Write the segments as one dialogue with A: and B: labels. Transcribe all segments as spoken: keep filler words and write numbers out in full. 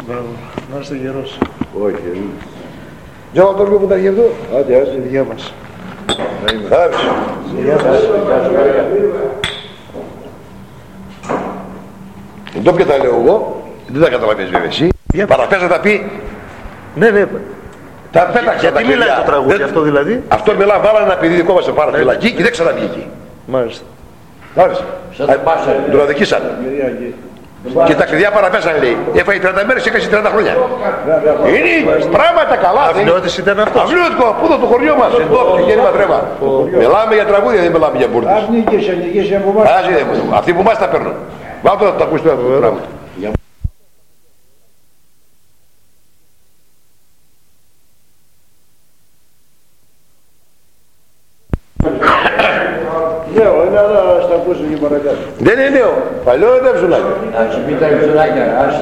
A: Μπράβο. Να είστε γερός.
B: Όχι, δεν. Τζάω το λίγο που τα γεύδω. Άντε, άντε.
A: Γεια μας.
B: Άψε.
A: Γεια σας.
B: Το ποιο τα λέω εγώ, δεν τα καταλαβαίνεις βέβαια εσύ. Παραπές να τα πει.
A: Ναι, ναι.
B: Τα πέταξα.
A: Γιατί
B: τα
A: μιλάει
B: παιδιά.
A: το τραγούδι
B: Δεν...
A: αυτό δηλαδή.
B: Αυτό μιλά, βάλανε ένα παιδί δικό μας σε πάρα φυλακή και δεν ξαναβγήκε.
A: Μάλιστα.
B: Μάλιστα. Τον αδικήσανε. Και τα κλειδιά παραπέσανε λέει. Έφαγε τριάντα μέρες και έκασε τριάντα χρόνια. Είναι πράγματα καλά.
A: Αυλιώτης ήταν αυτός.
B: Αυλιώτικο, πού το χωριό μας, εδώ και γέννημα τρέβα. Μιλάμε για τραγούδια, δεν μιλάμε για μπουρδες. Αυτοί που μας τα παίρνουν. Βάλτε να το ακούσετε αυτό το πράγμα.
C: Νέο, είναι αλλά στα ακούσουν και παρακάτω.
B: Δεν είναι νέο, παλιό είναι ψουλάκια.
C: Ας μην τα ψουλάκια, ας.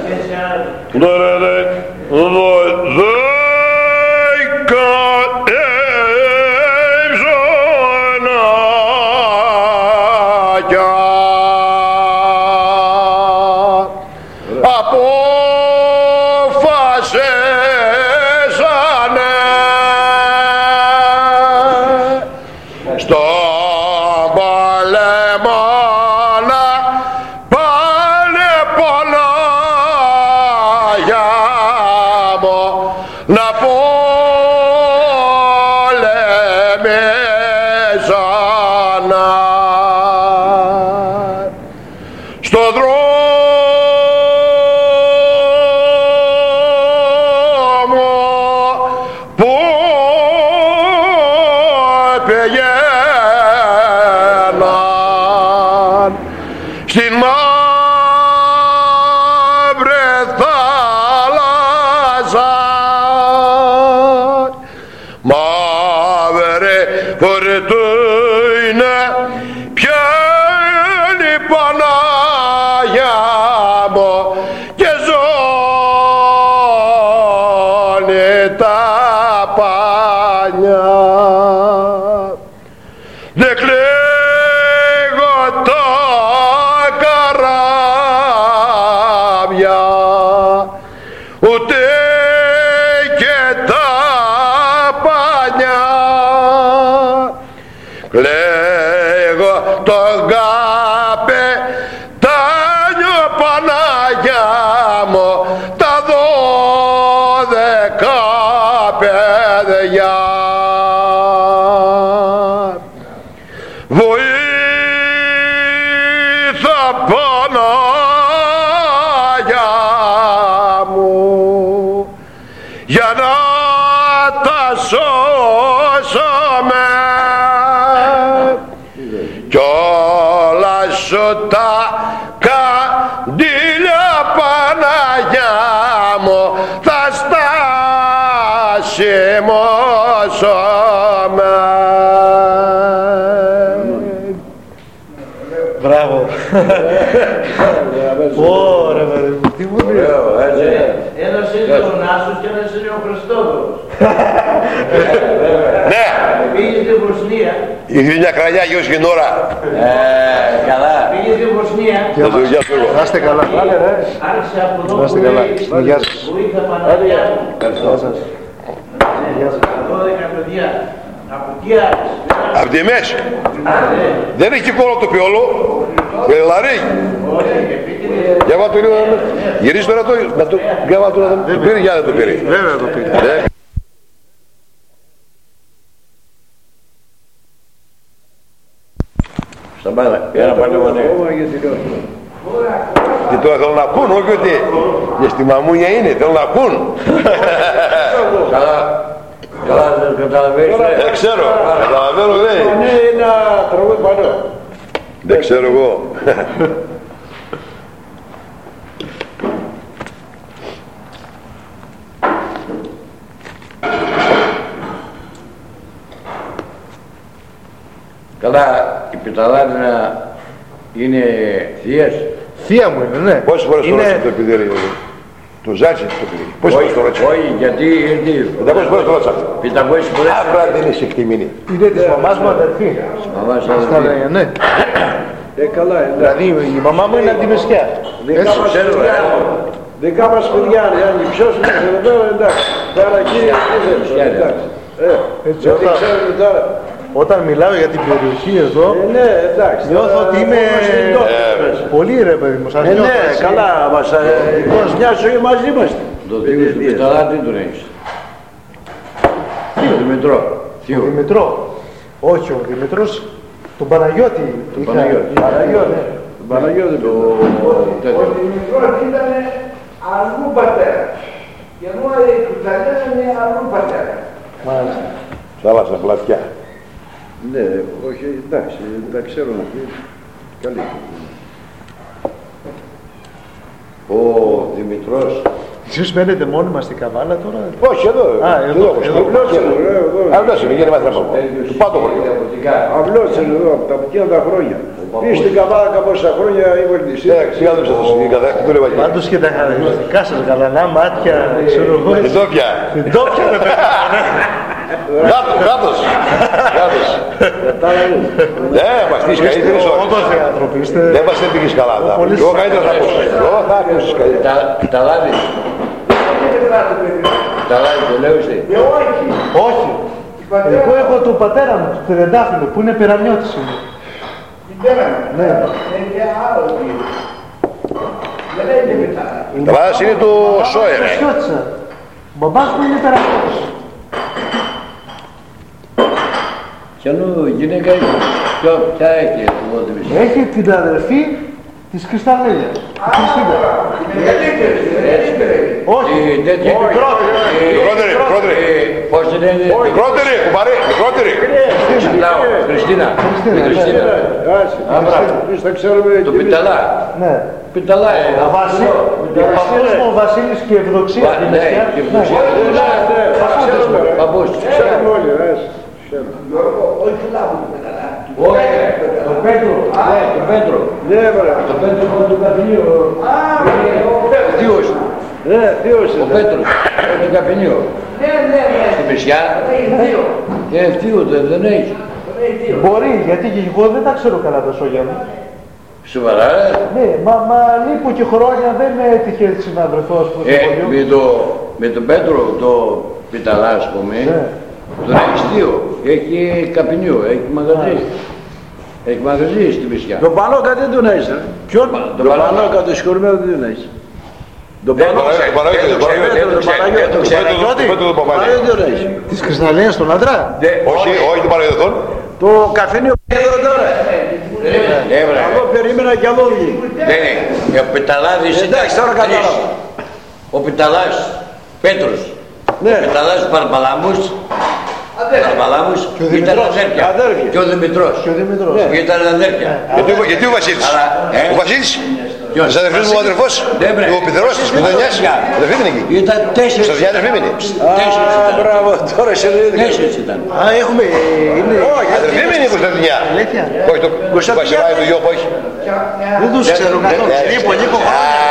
A: Μπράβο. Ωραία, βέβαια. Τι μου λέει.
D: Ένας είναι ο Νάσος και ένας είναι ο Χριστόδωρος.
B: Ναι.
D: Πήγε στη Βοσνία.
B: Είχε μια κρανιά γιος και ώρα.
D: Καλά. Πήγε στη Βοσνία.
A: Να είστε καλά.
D: Άρχισε από εδώ
A: Να είστε
D: που
A: καλά.
D: λέει
A: Γεια σας.
D: Βοήθεια Παναγιά μου.
A: Γεια σας.
D: Τα δώδεκα παιδιά. Από τι άλλες.
B: Απ' τη μέση. Δεν έχει κόλλο το πιόλο. Λαρί. Για βάλ' το λίγο. Γυρίζει τώρα το. Για βάλ' το να το πήρε. Για δεν το πήρε.
A: Βέβαια το πήρε.
B: Σταμάτα. Για να πάνε μανέ. Και τώρα θέλουν να πούν. Όχι ότι και στη μαμούνια είναι. Θέλουν να πούν. Καλά.
C: Καλά, δεν καταλαβαίνεις.
B: Δεν ξέρω. Καταλαβαίνω λέει.
C: Ναι, είναι ένα τραγούδι πάνω.
B: Δεν ξέρω εγώ.
C: Καλά, η Πιταλάρινα είναι θείες.
A: Θεία μου είναι, ναι.
B: Πόσες φορές
A: είναι...
B: το ρώτησε το επιδέρι. Το ζάτσε το παιδί. Πόσες φορές το ρώτησε.
C: Όχι, γιατί ήρθε.
B: πεντακόσιες φορές το ρώτησα.
C: πεντακόσιες φορές.
B: Άβρα δεν είσαι εκτιμήνη.
A: Είναι της μαμάς μου αδερφή.
C: Μαμάς
A: Στα
C: αδερφή.
A: λέγε, ναι.
C: Ε, καλά,
A: Δηλαδή η μαμά μου είναι από τη Μεσχιά. Έτσι.
C: Ξέρω, Δικά μας παιδιά, αν υψώσουν εδώ πέρα, εντάξει. Πέρα εκεί, εντάξει.
A: Έτσι,
C: Γιατί
A: όταν,
C: ξέρουμε τώρα.
A: όταν μιλάω για την περιοχή εδώ,
C: Ε, ναι, εντάξει.
A: νιώθω ότι είμαι πολύ ρε παιδί μου. Σας
C: Ε,
A: νιώθω
C: ναι,
A: έτσι.
C: καλά, μας ε, μια ζωή μαζί είμαστε. Το θείο του Πιταλά τι τον έχεις? Θείο του Μητρό.
A: Τον Δημητρό. Όχι, ο Δημητρός, τον Παναγιώτη.
C: Τον
A: είχα-
C: Παναγιώτη.
A: Παναγιώτη.
C: Τον Παναγιώτη το τέτοιο.
D: Ο Δημητρός ήταν αλλού πατέρα. Και ενώ οι Κουτσαλιές είναι αλλού πατέρα.
A: Μάλιστα.
B: Θάλασσα, πλατιά.
C: Ναι, όχι, εντάξει, τα ξέρω να πει. Καλή. Ο Δημητρός.
A: Εσείς μένετε μόνιμα στην Καβάλα τώρα.
B: Όχι, εδώ.
A: Α, εδώ, εδώ.
C: Απλώς είναι, ε, εδώ.
B: Αυτός είναι, γίνει μάθημα. Του πάντο χωριό.
C: Απλώς είναι εδώ, από τα πικιά τα χρόνια. Πει στην Καβάλα κάμποσα χρόνια η βολτισή.
B: Ε, ξηγά δούλεψε αυτό στην καθένα, του λέω εκεί.
A: Πάντως και τα χαρακτηριστικά σας, γαλανά μάτια, ξέρω εγώ.
B: Την τόπια.
A: Την τόπια με
B: Γάτος, γάτος. Γάτος. Ναι, μας τύχει καλύτερης ώρες.
A: Όντως οι άνθρωποι είστε.
B: Δεν μας έπηγες καλά. θα.
A: Πολύ
B: Εγώ καλύτερα θα ακούσω. Εγώ θα ακούσεις καλύτερα.
C: Πιταλάδη. Πιταλάδη το λέω εσύ.
D: Και όχι.
A: Όχι. Εγώ έχω τον πατέρα μου, τον Τριαντάφυλλο, που είναι περαμιώτης είναι.
D: Την πέραμε.
A: Ναι.
D: Είναι και άλλο κύριο. Δεν είναι μετά.
B: Τα βάζεις είναι του Σόερ. ρε.
A: Περασιώτησα. Ο μπαμπάς μου είναι περαμιώτης.
C: Κι ανού γυναίκα έχει. Ποιο- Ποια έχει εγώ τη μισή.
A: Έχει την αδερφή της Κρυσταλλέλιας. Τη Χριστίνα.
D: Είναι καλύτερη.
A: Όχι.
C: Η τέτοια.
A: Η μικρότερη.
B: Μικρότερη, μικρότερη.
C: Πώς την είναι.
B: Μικρότερη, κουμπάρε, μικρότερη.
C: Μιλάω. Χριστίνα.
A: Χριστίνα,
C: Η
A: ναι.
C: Χριστίνα.
A: Χριστίνα.
C: Τα ξέρουμε. Το Πιταλά.
A: Ναι.
C: Πιταλά. ε,
A: Ο Βασίλης, ο παππούς μου, ο Βασίλης και η Ευδοξία
C: Βα-
A: στη
C: ναι,
A: Μεσιά.
C: και η Ευδοξία.
A: Ναι.
C: Παππούς.
B: Ξέρουμε
C: όλοι.
D: Όχι λάβουν μετά.
C: Όχι. Το Πέτρο. Ναι, το Πέτρο. Ναι, βρε. Το Πέτρο του καπνίου.
D: Α,
C: Ο θείος. Ναι, θείος Ο είναι. Πέτρος. Του καπνίου.
D: ναι, ναι, ναι.
C: Στη Μεσιά.
D: Έχει δύο.
C: Και θείο δεν δεν έχει.
D: Έχει δύο.
A: Μπορεί, γιατί και εγώ δεν τα ξέρω καλά τα σόγια μου.
C: Σοβαρά, ε.
A: Ναι, μα, μα λείπω και χρόνια δεν με έτυχε έτσι να βρεθώ στο
C: Ε,
A: σχολείο.
C: με, το, με τον Πέτρο, το Πιταλά, ας πούμε,
A: Ναι.
C: τον έχει δύο. Έχει καπνίου, έχει μαγαζί. Έχει μαγαζί στη Μεσιά.
E: Τον Πανόκα δεν τον έχεις, ρε.
C: Ποιον?
E: Τον Πανόκα, το συγχωρημένο δεν τον έχεις. Τον
B: Δεν Παναγιώτη, τον Παναγιώτη, τον Παναγιώτη.
C: Δεν το ξέρει, δεν το ξέρει.
B: Πέτρο- Πέτρο τον Παπάλη.
E: δεν τον έχεις.
A: Της Κρυσταλλέλιας στον άντρα.
B: Όχι, όχι τον Παναγιώτη.
E: Το καφενείο εδώ τώρα.
C: Ναι, βρε.
E: Εγώ περίμενα κι άλλο βγει.
C: Δεν είναι. Ο Πιταλάδης ήταν
E: Εντάξει, τώρα
C: τρεις.
E: κατάλαβα.
C: Ο Πιταλάς, Πέτρος.
E: Ναι.
C: Ο Πιταλάς Παρπαλάμους. Παρπαλάμους ήταν
A: Δημητρός.
C: αδέρφια.
E: Αδέρφια.
C: Και ο Δημητρός.
A: Και ο Δημητρός.
C: Που ήταν αδέρφια.
B: Γιατί, ο- γιατί ο Βασίλης.
C: Αλλά, ε.
B: Ο Βασίλης.
C: Ποιος?
B: Της αδερφής μου ο αδερφός.
C: Ναι, βρε.
B: Ο πιδερός της Μηδονιάς. Αδερφή δεν είναι εκεί.
C: Ήταν τέσσερις.
B: Στο διάδερφη μείνει.
C: Τέσσερις
E: Α,
C: ήταν.
E: μπράβο, τώρα σε λέει.
C: Τέσσερις ήταν.
A: Α, έχουμε, είναι
B: Αδερφή μείνει η Κωνσταντινιά.
A: αλήθεια.
B: Όχι, το Βασιλάει του Γιώπο, όχι.
A: Δεν τους ξέρω καθόλου.
B: ναι,
A: Λείπω,
B: ναι.
A: λείπω.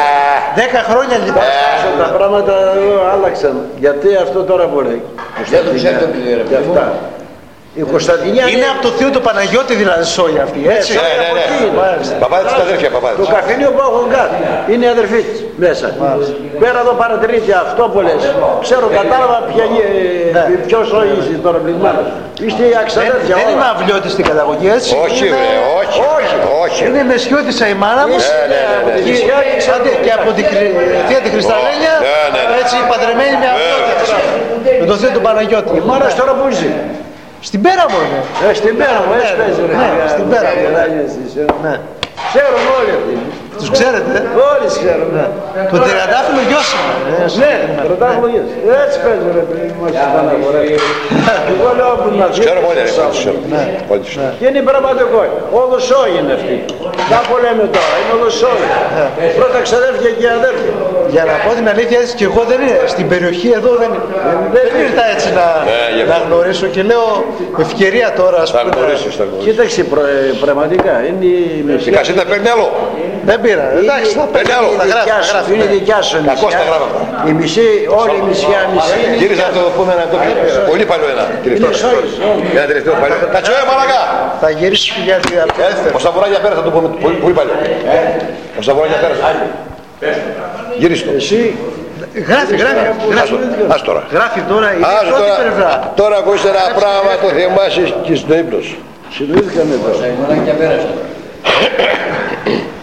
A: Δέκα χρόνια λείπω.
E: Τα πράγματα εδώ άλλαξαν. Γιατί αυτό τώρα μπορεί.
C: Δεν το ξέρει το παιδί, ρε
E: Και
C: παιδί μου.
E: αυτά. Η Κωνσταντινιά
A: Είναι από το θείο του Παναγιώτη δηλαδή σόγια αυτή, έτσι.
B: Ναι, ναι, ναι. Παπάδες της αδέρφια,
E: το
B: παπάδες.
E: καφενείο που έχω κάτω είναι η αδερφή της μέσα. Πέρα εδώ παρατηρείται αυτό που λες. Ξέρω, κατάλαβα ποια είναι, ποιος είσαι τώρα πληγμάτος. Είστε οι
A: Δεν,
E: αξαδέρφια
A: δεν είμαι
E: όλα.
A: αυλιώτης στην καταγωγή, έτσι.
B: Όχι,
A: Είμαι-
B: βρε, όχι. Όχι.
A: Είναι μεσιώτησα η μάνα μου.
B: Ναι, ναι, ναι, ναι.
A: Και- άντε, και από την κρυ- θεία τη Κρυσταλλέλια,
B: Ναι, ναι, ναι.
A: έτσι παντρεμένη με αυλιώτης. Με το θείο του Παναγιώτη.
E: Η μάνα σου τώρα που είσαι.
A: Στην πέρα μου είναι.
E: Ε, στην πέρα μου, έτσι
A: Ναι,
E: παίζει ρε.
A: ναι, στην πέρα μου, ναι. Ναι.
E: Ξέρουμε όλοι αυτοί.
A: Τους ξέρετε. ε?
E: Όλοι ξέρουμε.
A: Το τριαντάφυλλο γιος είναι.
E: Ναι, ρωτάμε λογίες. Έτσι παίζει ρε παιδί μου. έτσι πάνε να χωρέσει. Εγώ λέω που να
B: Τους ξέρουμε όλοι, ρε, όλοι τους ξέρουμε. Όλοι τους ξέρουμε.
E: Και είναι πραγματικό. Όλο σόι είναι αυτή. Τα που λέμε τώρα, είναι όλο σόι. Πρώτα ξαδέρφια και αδέρφια.
A: Για να πω την αλήθεια, έτσι και εγώ δεν είναι. Στην περιοχή εδώ δεν, δεν ήρθα έτσι να,
B: Ναι, γι' αυτό.
A: να γνωρίσω και λέω ευκαιρία τώρα, ας
B: Θα
A: πούμε.
B: γνωρίσεις, θα γνωρίσεις.
E: Κοίταξε προ- ε, πραγματικά, είναι η
B: Η
E: μεσιά.
B: κασέτα παίρνει άλλο.
A: Δεν πήρα. Εντάξει, θα
B: Παίρνει
A: παίρνει
B: άλλο.
A: τα γράφει.
E: δικιά
A: τα
E: σου,
A: γράφει,
E: είναι
A: ναι.
E: δικιά σου η
B: Κακώς
E: μισιά.
B: τα γράφαμε.
E: Η μισή, όλη η μισιά μισή.
B: Γύριζα να το πούμε ένα το πολύ παλιό ένα. Τελευταίο. Ένα τελευταίο παλιό. Τα τσόε μαλακά.
A: Θα γυρίσω και για τη
B: Ο Σαβουράκια πέρασε, θα το πούμε πολύ, πολύ παλιό. Ο Σαβουράκια πέρασε. Γυρίστο.
E: Εσύ
A: Γράφει, γράφει.
B: Ας το, ας τώρα.
A: Γράφει τώρα, είναι
B: Ας
A: η πρώτη
B: τώρα,
A: πλευρά.
B: τώρα ακούς ένα πράγμα, το θυμάσαι και στην ύπνο σου.
E: συνειδηθήκαμε τώρα.
C: Τα ημεράκια πέρασαν.